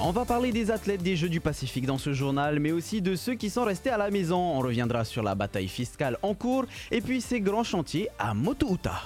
On va parler des athlètes des Jeux du Pacifique dans ce journal, mais aussi de ceux qui sont restés à la maison. On reviendra sur la bataille fiscale en cours et puis ces grands chantiers à Motuuta.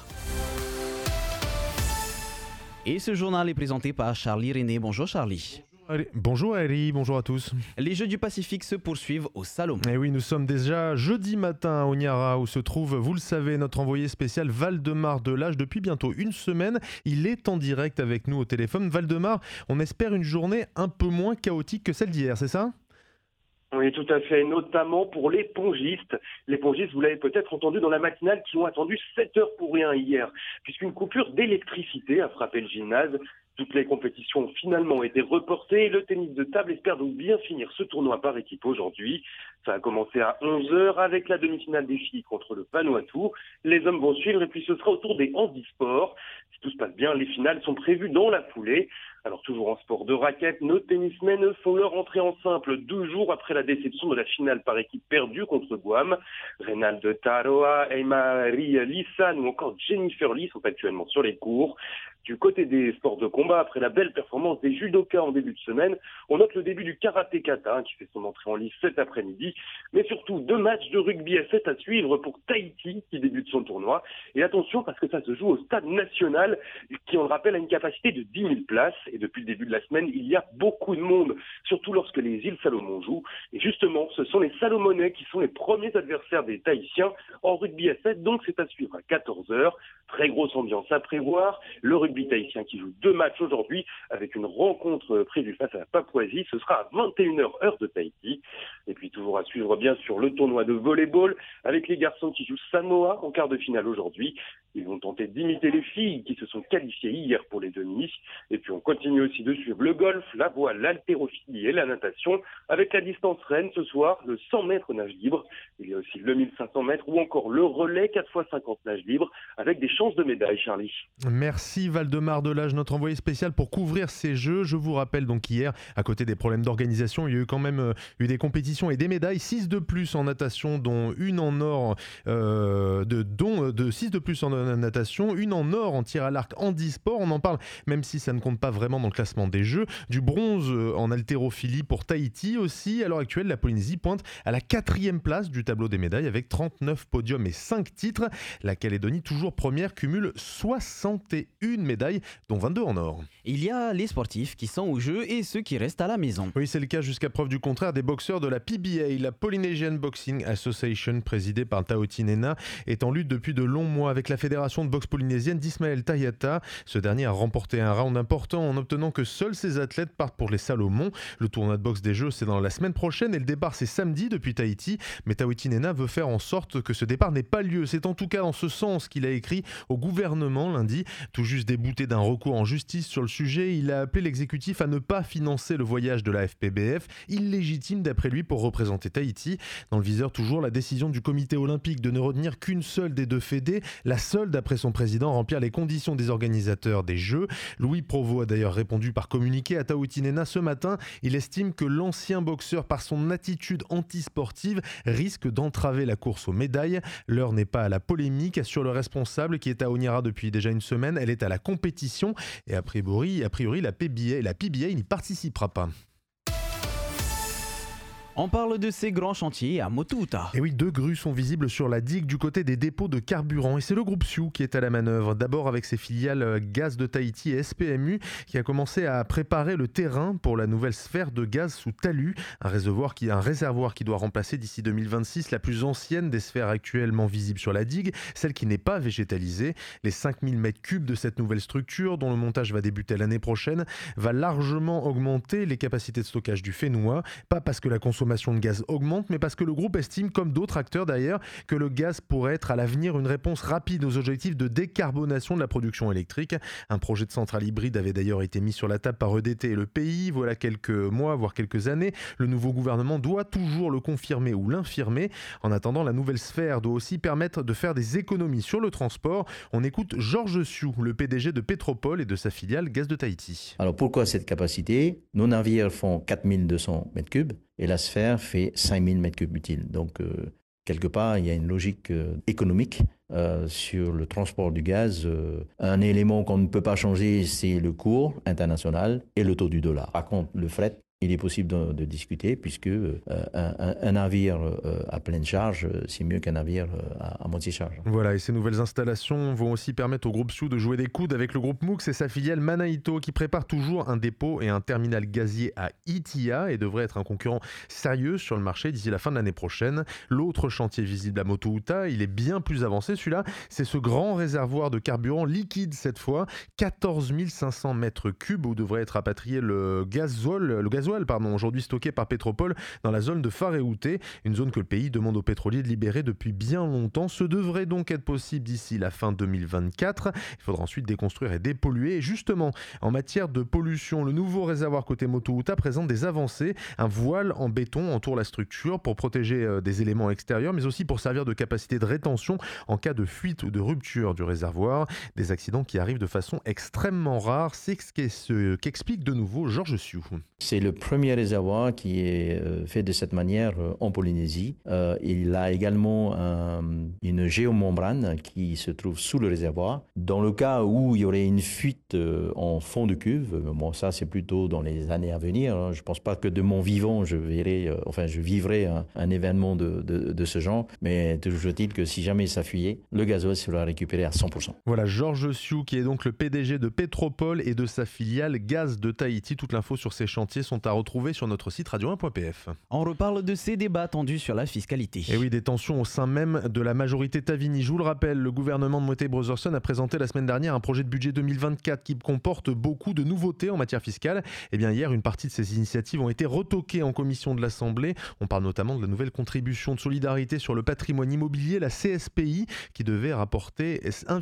Et ce journal est présenté par Charlie René. Bonjour Charlie. Bonjour Harry, bonjour à tous. Les Jeux du Pacifique se poursuivent au Salomon. Et oui, nous sommes déjà jeudi matin à Honiara où se trouve, vous le savez, notre envoyé spécial Valdemar Delage depuis bientôt une semaine. Il est en direct avec nous au téléphone. Valdemar, on espère une journée un peu moins chaotique que celle d'hier, c'est ça ? Oui, tout à fait, notamment pour les pongistes. Les pongistes, vous l'avez peut-être entendu dans la matinale, qui ont attendu 7 heures pour rien hier, puisqu'une coupure d'électricité a frappé le gymnase. Toutes les compétitions ont finalement été reportées et le tennis de table espère donc bien finir ce tournoi par équipe aujourd'hui. Ça a commencé à 11 heures avec la demi-finale des filles contre le Vanuatu. Les hommes vont suivre et puis ce sera au tour des handisports. Si tout se passe bien, les finales sont prévues dans la foulée. Alors toujours en sport de raquette, nos tennismen font leur entrée en simple 2 jours après la déception de la finale par équipe perdue contre Guam. Reynaldo Taroa, Marie Lissan ou encore Jennifer Lee sont actuellement sur les cours. Du côté des sports de combat, après la belle performance des judokas en début de semaine, on note le début du karaté-kata qui fait son entrée en lice cet après-midi. Mais surtout 2 matchs de rugby à 7 à suivre pour Tahiti qui débute son tournoi. Et attention parce que ça se joue au stade national qui, on le rappelle, a une capacité de 10 000 places. Et depuis le début de la semaine, il y a beaucoup de monde, surtout lorsque les îles Salomon jouent. Et justement, ce sont les Salomonais qui sont les premiers adversaires des Tahitiens en rugby à 7. Donc c'est à suivre à 14 heures. Très grosse ambiance à prévoir. Le rugby tahitien qui joue 2 matchs aujourd'hui avec une rencontre prévue face à la Papouasie. Ce sera à 21 heures heure de Tahiti. Et puis toujours à suivre bien sûr le tournoi de volleyball avec les garçons qui jouent Samoa en quart de finale aujourd'hui. Ils vont tenter d'imiter les filles qui se sont qualifiées hier pour les demi. Et puis on continue aussi de suivre le golf, la voile, l'haltérophilie et la natation avec la distance reine ce soir, le 100 mètres nage libre. Il y a aussi le 1500 mètres ou encore le relais 4x50 nage libre avec des chances de médaille, Charlie. Merci Valdemar Delage, notre envoyé spécial pour couvrir ces Jeux. Je vous rappelle donc hier, à côté des problèmes d'organisation, il y a eu quand même eu des compétitions et des médailles, 6 de plus en natation, dont une en or, 6 de plus en natation, une en or en tir à l'arc handisport. On en parle même si ça ne compte pas vraiment dans le classement des Jeux. Du bronze en haltérophilie pour Tahiti aussi. À l'heure actuelle, la Polynésie pointe à la 4e place du tableau des médailles avec 39 podiums et 5 titres. La Calédonie, toujours première, cumule 61 médailles, dont 22 en or. Il y a les sportifs qui sont au jeu et ceux qui restent à la maison. Oui, c'est le cas jusqu'à preuve du contraire des boxeurs de la PBA, la Polynesian Boxing Association, présidée par Taoti Nena, est en lutte depuis de longs mois avec la fédération de boxe polynésienne d'Ismaël Tayata. Ce dernier a remporté un round important en obtenant que seuls ses athlètes partent pour les Salomon. Le tournoi de boxe des Jeux, c'est dans la semaine prochaine et le départ, c'est samedi depuis Tahiti. Mais Taoti Nena veut faire en sorte que ce départ n'ait pas lieu. C'est en tout cas dans ce sens qu'il a écrit au gouvernement lundi. Tout juste débouté d'un recours en justice sur le sujet, il a appelé l'exécutif à ne pas financer le voyage de la FPBF, illégitime d'après lui pour représenter Tahiti. Dans le viseur, toujours la décision du comité olympique de ne retenir qu'une seule des 2 fédés, la seule, d'après son président, à remplir les conditions des organisateurs des Jeux. Louis Provost a d'ailleurs répondu par communiqué à Taoti Nena ce matin. Il estime que l'ancien boxeur, par son attitude antisportive, risque d'entraver la course aux médailles. L'heure n'est pas à la polémique, assure le responsable qui est à Honiara depuis déjà une semaine. Elle est à la compétition et a priori la PBA n'y participera pas. On parle de ces grands chantiers à Motuuta. Et oui, 2 grues sont visibles sur la digue du côté des dépôts de carburant. Et c'est le groupe Sioux qui est à la manœuvre. D'abord avec ses filiales Gaz de Tahiti et SPMU qui a commencé à préparer le terrain pour la nouvelle sphère de gaz sous talus. Un réservoir qui doit remplacer d'ici 2026 la plus ancienne des sphères actuellement visibles sur la digue, celle qui n'est pas végétalisée. Les 5000 m3 de cette nouvelle structure, dont le montage va débuter l'année prochaine, va largement augmenter les capacités de stockage du Fénois. Pas parce que la consommation de gaz augmente, mais parce que le groupe estime, comme d'autres acteurs d'ailleurs, que le gaz pourrait être à l'avenir une réponse rapide aux objectifs de décarbonation de la production électrique. Un projet de centrale hybride avait d'ailleurs été mis sur la table par EDT et le pays, voilà quelques mois, voire quelques années. Le nouveau gouvernement doit toujours le confirmer ou l'infirmer. En attendant, la nouvelle sphère doit aussi permettre de faire des économies sur le transport. On écoute Georges Sioux, le PDG de Pétropole et de sa filiale Gaz de Tahiti. Alors pourquoi cette capacité ? Nos navires font 4200 m3 et la sphère fait 5000 m3 utiles. Donc Quelque part, il y a une logique économique sur le transport du gaz. Un élément qu'on ne peut pas changer, c'est le cours international et le taux du dollar. Par contre, le fret, il est possible de discuter puisque un navire à pleine charge, c'est mieux qu'un navire à moitié charge. Voilà, et ces nouvelles installations vont aussi permettre au groupe Sioux de jouer des coudes avec le groupe MOUX et sa filiale Manaito qui prépare toujours un dépôt et un terminal gazier à Itia et devrait être un concurrent sérieux sur le marché d'ici la fin de l'année prochaine. L'autre chantier visible à Motuhuta, il est bien plus avancé. Celui-là, c'est ce grand réservoir de carburant liquide cette fois, 14 500 mètres cubes où devrait être rapatrié le gasoil, aujourd'hui stocké par Petropol dans la zone de Faréouté, une zone que le pays demande aux pétroliers de libérer depuis bien longtemps. Ce devrait donc être possible d'ici la fin 2024. Il faudra ensuite déconstruire et dépolluer. Et justement, en matière de pollution, le nouveau réservoir côté Motuhuta présente des avancées. Un voile en béton entoure la structure pour protéger des éléments extérieurs, mais aussi pour servir de capacité de rétention en cas de fuite ou de rupture du réservoir. Des accidents qui arrivent de façon extrêmement rare. C'est ce qu'explique de nouveau Georges Sioux. C'est le premier réservoir qui est fait de cette manière en Polynésie. Il a également une géomembrane qui se trouve sous le réservoir. Dans le cas où il y aurait une fuite en fond de cuve, bon, ça c'est plutôt dans les années à venir. Je ne pense pas que de mon vivant je vivrai un événement de ce genre, mais toujours est-il que si jamais ça fuyait, le gazoil sera récupéré à 100%. Voilà, Georges Sioux qui est donc le PDG de Petropol et de sa filiale Gaz de Tahiti. Toute l'info sur ces chantiers sont à retrouver sur notre site radio1.pf. On reparle de ces débats tendus sur la fiscalité. Et oui, des tensions au sein même de la majorité Tavini. Je vous le rappelle, le gouvernement de Moët Brotherson a présenté la semaine dernière un projet de budget 2024 qui comporte beaucoup de nouveautés en matière fiscale. Et bien hier, une partie de ces initiatives ont été retoquées en commission de l'Assemblée. On parle notamment de la nouvelle contribution de solidarité sur le patrimoine immobilier, la CSPI, qui devait rapporter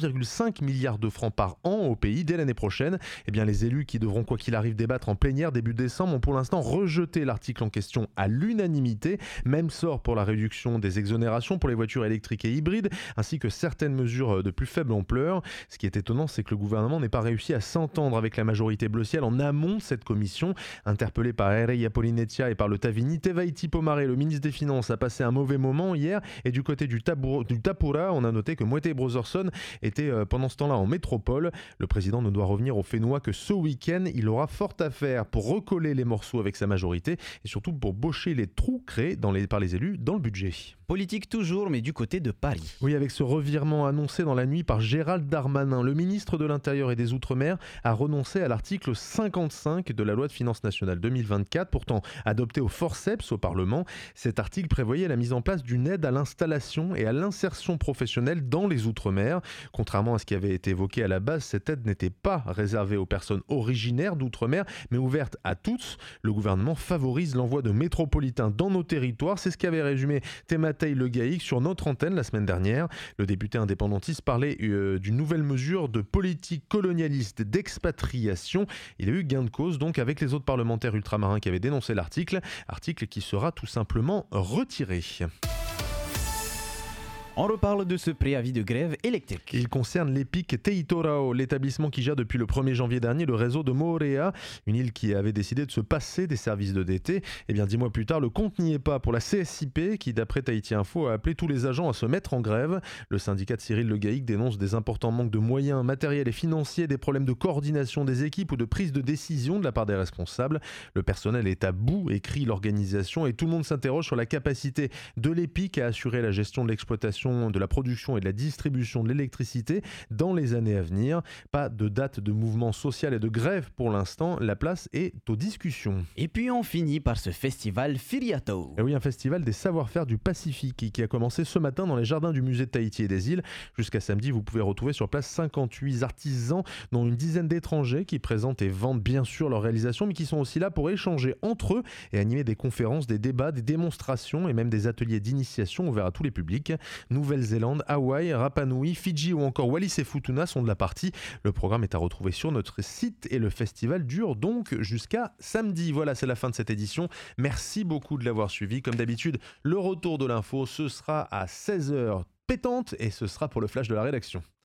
1,5 milliard de francs par an au pays dès l'année prochaine. Et bien les élus qui devront quoi qu'il arrive débattre en plénière début décembre ont pour l'instant rejeté l'article en question à l'unanimité. Même sort pour la réduction des exonérations pour les voitures électriques et hybrides, ainsi que certaines mesures de plus faible ampleur. Ce qui est étonnant, c'est que le gouvernement n'ait pas réussi à s'entendre avec la majorité bleu-ciel en amont de cette commission. Interpellé par Erei Appolinetia et par le Tavini, Tevaiti Pomaré, le ministre des Finances, a passé un mauvais moment hier. Et du côté du Tapura, on a noté que Moët Brotherson était pendant ce temps-là en métropole. Le président ne doit revenir au Fénois que ce week-end. Il aura fort à faire pour recoller les morceaux avec sa majorité et surtout pour boucher les trous créés par les élus dans le budget. Politique toujours, mais du côté de Paris. Oui, avec ce revirement annoncé dans la nuit par Gérald Darmanin, le ministre de l'Intérieur et des Outre-mer a renoncé à l'article 55 de la loi de finances nationale 2024, pourtant adopté au forceps au Parlement. Cet article prévoyait la mise en place d'une aide à l'installation et à l'insertion professionnelle dans les Outre-mer. Contrairement à ce qui avait été évoqué à la base, cette aide n'était pas réservée aux personnes originaires d'Outre-mer, mais ouverte à tous. Le gouvernement favorise l'envoi de métropolitains dans nos territoires. C'est ce qu'avait résumé Thématei Le Gaïc sur notre antenne la semaine dernière. Le député indépendantiste parlait d'une nouvelle mesure de politique colonialiste d'expatriation. Il a eu gain de cause donc avec les autres parlementaires ultramarins qui avaient dénoncé l'article qui sera tout simplement retiré. On reparle de ce préavis de grève électrique. Il concerne l'EPIC Teitorao, l'établissement qui gère depuis le 1er janvier dernier le réseau de Moorea, une île qui avait décidé de se passer des services de DT. Et bien 10 mois plus tard, le compte n'y est pas pour la CSIP qui, d'après Tahiti Info, a appelé tous les agents à se mettre en grève. Le syndicat de Cyril Le Gaïc dénonce des importants manques de moyens matériels et financiers, des problèmes de coordination des équipes ou de prise de décision de la part des responsables. Le personnel est à bout, écrit l'organisation, et tout le monde s'interroge sur la capacité de l'EPIC à assurer la gestion de l'exploitation, de la production et de la distribution de l'électricité dans les années à venir. Pas de date de mouvement social et de grève pour l'instant, la place est aux discussions. Et puis on finit par ce festival Firiato. Et oui, un festival des savoir-faire du Pacifique qui a commencé ce matin dans les jardins du musée de Tahiti et des îles. Jusqu'à samedi, vous pouvez retrouver sur place 58 artisans, dont une dizaine d'étrangers qui présentent et vendent bien sûr leurs réalisations, mais qui sont aussi là pour échanger entre eux et animer des conférences, des débats, des démonstrations et même des ateliers d'initiation ouverts à tous les publics. Nouvelle-Zélande, Hawaï, Rapa Nui, Fidji ou encore Wallis et Futuna sont de la partie. Le programme est à retrouver sur notre site et le festival dure donc jusqu'à samedi. Voilà, c'est la fin de cette édition. Merci beaucoup de l'avoir suivi. Comme d'habitude, le retour de l'info, ce sera à 16h pétante et ce sera pour le flash de la rédaction.